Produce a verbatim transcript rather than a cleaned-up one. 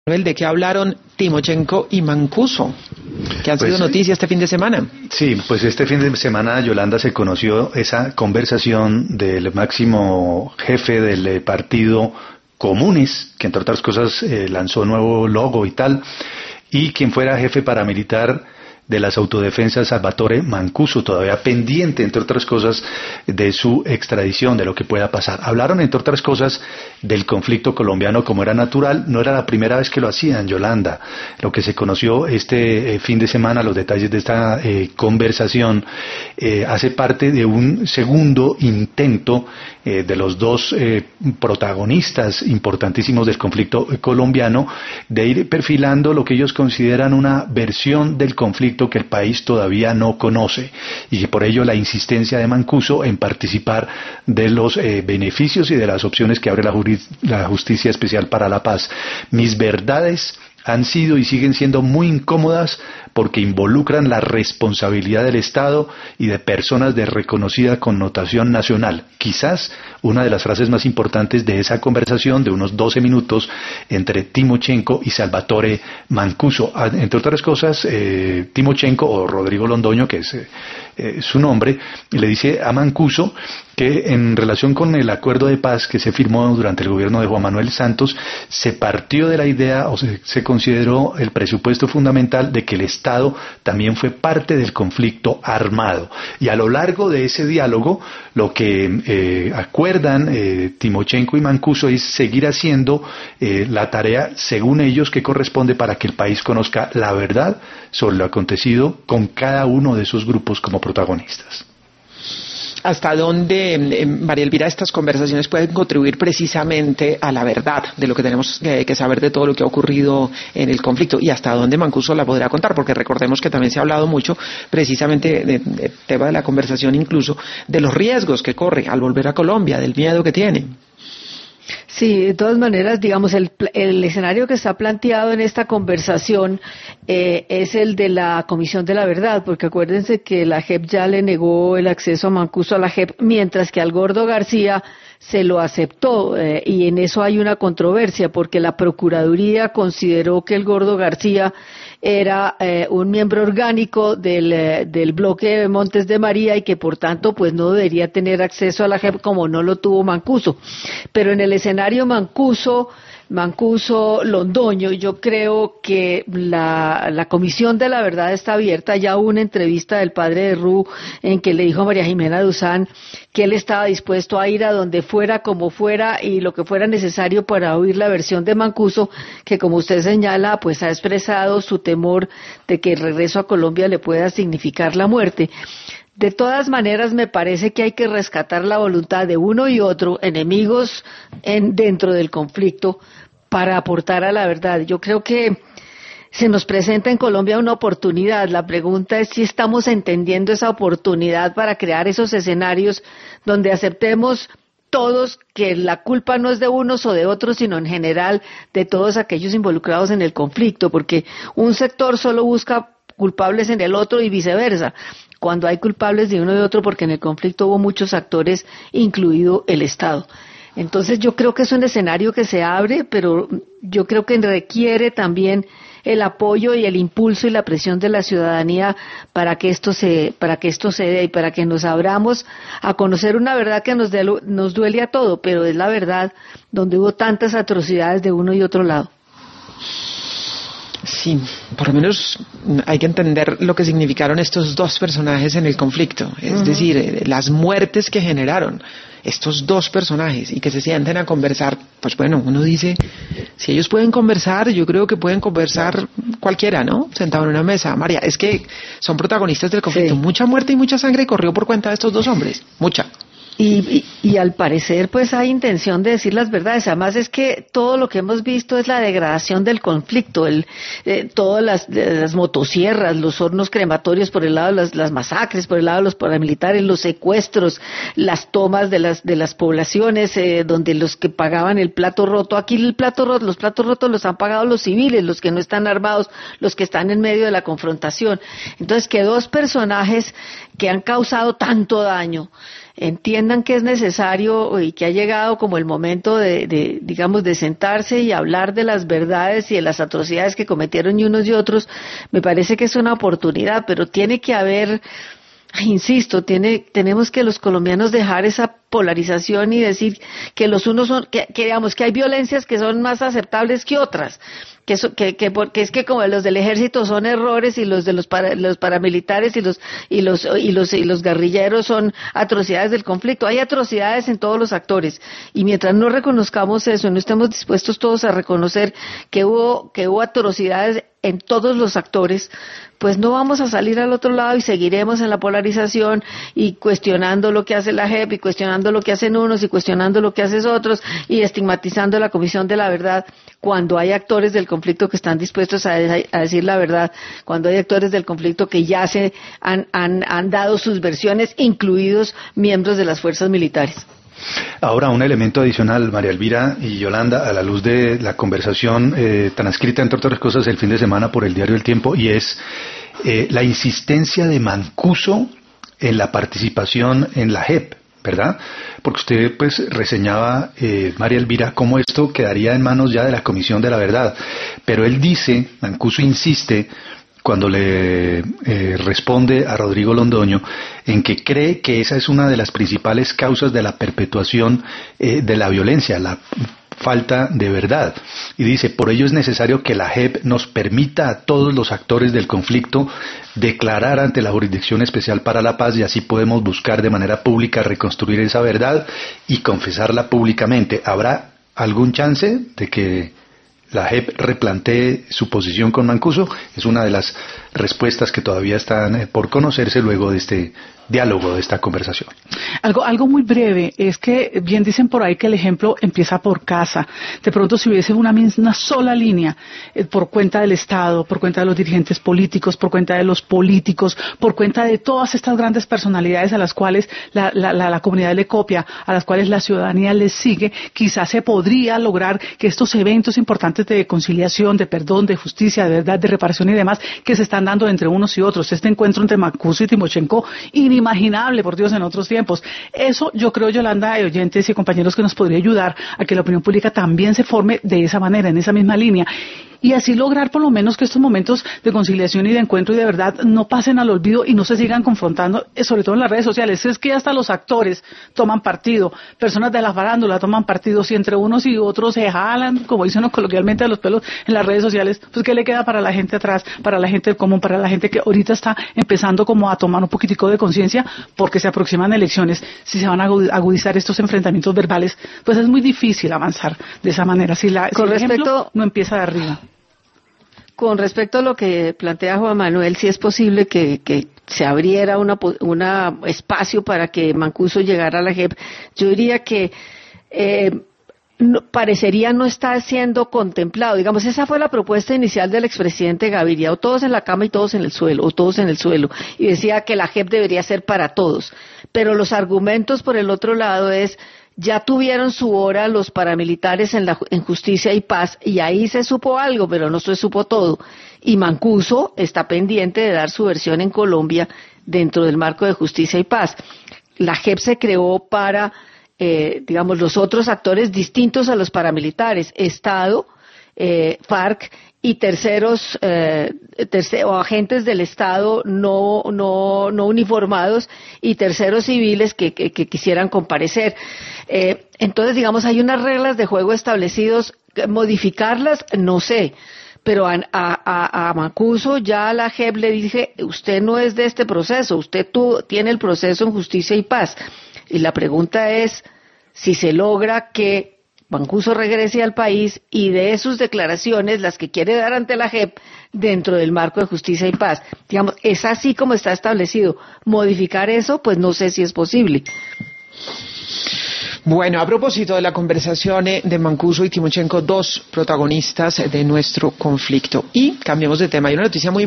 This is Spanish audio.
¿De qué hablaron Timochenko y Mancuso, que han sido pues, noticia este fin de semana? Sí, pues este fin de semana, Yolanda, se conoció esa conversación del máximo jefe del partido Comunes, que entre otras cosas eh, lanzó nuevo logo y tal, y quien fuera jefe paramilitar de las autodefensas, Salvatore Mancuso, todavía pendiente, entre otras cosas, de su extradición, de lo que pueda pasar. Hablaron, entre otras cosas, del conflicto colombiano como era natural. No era la primera vez que lo hacían, Yolanda. Lo que se conoció este eh, fin de semana, los detalles de esta eh, conversación, eh, hace parte de un segundo intento eh, de los dos eh, protagonistas importantísimos del conflicto colombiano de ir perfilando lo que ellos consideran una versión del conflicto que el país todavía no conoce, y por ello la insistencia de Mancuso en participar de los eh, beneficios y de las opciones que abre la, juris, la Justicia Especial para la Paz. Mis verdades han sido y siguen siendo muy incómodas porque involucran la responsabilidad del Estado y de personas de reconocida connotación nacional. Quizás una de las frases más importantes de esa conversación de unos doce minutos entre Timochenko y Salvatore Mancuso. Entre otras cosas, eh, Timochenko, o Rodrigo Londoño, que es eh, su nombre, le dice a Mancuso que en relación con el acuerdo de paz que se firmó durante el gobierno de Juan Manuel Santos, se partió de la idea, o se, se consideró el presupuesto fundamental de que el Estado también fue parte del conflicto armado. Y a lo largo de ese diálogo, lo que eh, acuerdan eh, Timochenko y Mancuso es seguir haciendo eh, la tarea, según ellos, que corresponde para que el país conozca la verdad sobre lo acontecido con cada uno de esos grupos como protagonistas. ¿Hasta dónde, eh, María Elvira, estas conversaciones pueden contribuir precisamente a la verdad de lo que tenemos eh, que saber de todo lo que ha ocurrido en el conflicto? ¿Y hasta dónde Mancuso la podrá contar? Porque recordemos que también se ha hablado mucho, precisamente, del de, tema de la conversación, incluso, de los riesgos que corre al volver a Colombia, del miedo que tiene. Sí, de todas maneras, digamos, el, el escenario que está planteado en esta conversación eh, es el de la Comisión de la Verdad, porque acuérdense que la J E P ya le negó el acceso a Mancuso a la J E P, mientras que al Gordo García se lo aceptó, eh, y en eso hay una controversia, porque la Procuraduría consideró que el Gordo García era eh, un miembro orgánico del, eh, del bloque de Montes de María y que por tanto pues no debería tener acceso a la J E P como no lo tuvo Mancuso. Pero en el escenario Mancuso, Mancuso, Londoño, yo creo que la, la Comisión de la Verdad está abierta. Ya hubo una entrevista del padre de Ru en que le dijo a María Jimena Duzán que él estaba dispuesto a ir a donde fuera, como fuera y lo que fuera necesario para oír la versión de Mancuso, que como usted señala, pues ha expresado su temor de que el regreso a Colombia le pueda significar la muerte. De todas maneras, me parece que hay que rescatar la voluntad de uno y otro, enemigos en, dentro del conflicto, para aportar a la verdad. Yo creo que se nos presenta en Colombia una oportunidad. La pregunta es si estamos entendiendo esa oportunidad para crear esos escenarios donde aceptemos todos que la culpa no es de unos o de otros, sino en general de todos aquellos involucrados en el conflicto, porque un sector solo busca culpables en el otro y viceversa, cuando hay culpables de uno y de otro, porque en el conflicto hubo muchos actores, incluido el Estado. Entonces yo creo que es un escenario que se abre, pero yo creo que requiere también el apoyo y el impulso y la presión de la ciudadanía para que esto se, para que esto se dé y para que nos abramos a conocer una verdad que nos, de, nos duele a todo, pero es la verdad donde hubo tantas atrocidades de uno y otro lado. Sí, por lo menos hay que entender lo que significaron estos dos personajes en el conflicto, es uh-huh. decir, las muertes que generaron estos dos personajes y que se sienten a conversar. Pues bueno, uno dice, si ellos pueden conversar, yo creo que pueden conversar cualquiera, ¿no? Sentado en una mesa. María, es que son protagonistas del conflicto. Sí. Mucha muerte y mucha sangre corrió por cuenta de estos dos hombres, mucha. Y, y, y al parecer pues hay intención de decir las verdades. Además es que todo lo que hemos visto es la degradación del conflicto, el, eh, todas las, las motosierras, los hornos crematorios por el lado de las, las masacres, por el lado de los paramilitares, los secuestros, las tomas de las de las poblaciones, eh, donde los que pagaban el plato roto, aquí el plato roto, los platos rotos los han pagado los civiles, los que no están armados, los que están en medio de la confrontación. Entonces que dos personajes que han causado tanto daño entiendan que es necesario y que ha llegado como el momento de, de, digamos, de sentarse y hablar de las verdades y de las atrocidades que cometieron y unos y otros, me parece que es una oportunidad, pero tiene que haber, insisto, tiene, tenemos que los colombianos dejar esa polarización y decir que los unos son, que, que digamos que hay violencias que son más aceptables que otras, que, so, que, que porque es que como los del ejército son errores y los de los, para, los paramilitares y los y los y los y los guerrilleros son atrocidades del conflicto. Hay atrocidades en todos los actores y mientras no reconozcamos eso, no estemos dispuestos todos a reconocer que hubo que hubo atrocidades en todos los actores, pues no vamos a salir al otro lado y seguiremos en la polarización y cuestionando lo que hace la J E P y cuestionando lo que hacen unos y cuestionando lo que hacen otros y estigmatizando la Comisión de la Verdad cuando hay actores del conflicto que están dispuestos a, a decir la verdad, cuando hay actores del conflicto que ya se han, han, han dado sus versiones, incluidos miembros de las fuerzas militares. Ahora, un elemento adicional, María Elvira y Yolanda, a la luz de la conversación eh, transcrita, entre otras cosas, el fin de semana por el diario El Tiempo, y es eh, la insistencia de Mancuso en la participación en la J E P, ¿verdad? Porque usted, pues, reseñaba, eh, María Elvira, cómo esto quedaría en manos ya de la Comisión de la Verdad. Pero él dice, Mancuso insiste, cuando le eh, responde a Rodrigo Londoño, en que cree que esa es una de las principales causas de la perpetuación eh, de la violencia, la falta de verdad. Y dice, por ello es necesario que la J E P nos permita a todos los actores del conflicto declarar ante la Jurisdicción Especial para la Paz y así podemos buscar de manera pública reconstruir esa verdad y confesarla públicamente. ¿Habrá algún chance de que la J E P replantee su posición con Mancuso? Es una de las respuestas que todavía están por conocerse luego de este diálogo, de esta conversación. Algo, algo muy breve, es que bien dicen por ahí que el ejemplo empieza por casa. De pronto, si hubiese una misma sola línea, eh, por cuenta del Estado, por cuenta de los dirigentes políticos, por cuenta de los políticos, por cuenta de todas estas grandes personalidades a las cuales la, la, la, la comunidad le copia, a las cuales la ciudadanía les sigue, quizás se podría lograr que estos eventos importantes de conciliación, de perdón, de justicia, de verdad, de reparación y demás, que se están dando entre unos y otros, este encuentro entre Mancuso y Timochenko, inimaginable, por Dios, en otros tiempos. Eso, yo creo, Yolanda, y oyentes y compañeros, que nos podría ayudar a que la opinión pública también se forme de esa manera, en esa misma línea, y así lograr por lo menos que estos momentos de conciliación y de encuentro y de verdad no pasen al olvido y no se sigan confrontando, sobre todo en las redes sociales. Es que hasta los actores toman partido, personas de la farándula toman partido, si entre unos y otros se jalan, como dicen coloquialmente, a los pelos en las redes sociales, pues ¿qué le queda para la gente atrás, para la gente del común, para la gente que ahorita está empezando como a tomar un poquitico de conciencia porque se aproximan elecciones? Si se van a agudizar estos enfrentamientos verbales, pues es muy difícil avanzar de esa manera, si, la, Con si el respecto... ejemplo no empieza de arriba. Con respecto a lo que plantea Juan Manuel, si es posible que, que se abriera un una espacio para que Mancuso llegara a la J E P, yo diría que eh, no, parecería no estar siendo contemplado. Digamos, esa fue la propuesta inicial del expresidente Gaviria, o todos en la cama y todos en el suelo, o todos en el suelo, y decía que la J E P debería ser para todos. Pero los argumentos por el otro lado es, ya tuvieron su hora los paramilitares en, la, en Justicia y Paz, y ahí se supo algo, pero no se supo todo. Y Mancuso está pendiente de dar su versión en Colombia dentro del marco de Justicia y Paz. La J E P se creó para, eh, digamos, los otros actores distintos a los paramilitares, Estado, eh, FARC y terceros eh, tercer, o agentes del Estado no no no uniformados y terceros civiles que, que, que quisieran comparecer. Eh, entonces, digamos, hay unas reglas de juego establecidos, modificarlas, no sé, pero a, a, a Mancuso ya a la J E P le dije, usted no es de este proceso, usted tú, tiene el proceso en Justicia y Paz. Y la pregunta es si se logra que Mancuso regrese al país y dé sus declaraciones, las que quiere dar ante la J E P, dentro del marco de Justicia y Paz. Digamos, es así como está establecido. Modificar eso, pues no sé si es posible. Bueno, a propósito de la conversación de Mancuso y Timochenko, dos protagonistas de nuestro conflicto. Y cambiamos de tema. Hay una noticia muy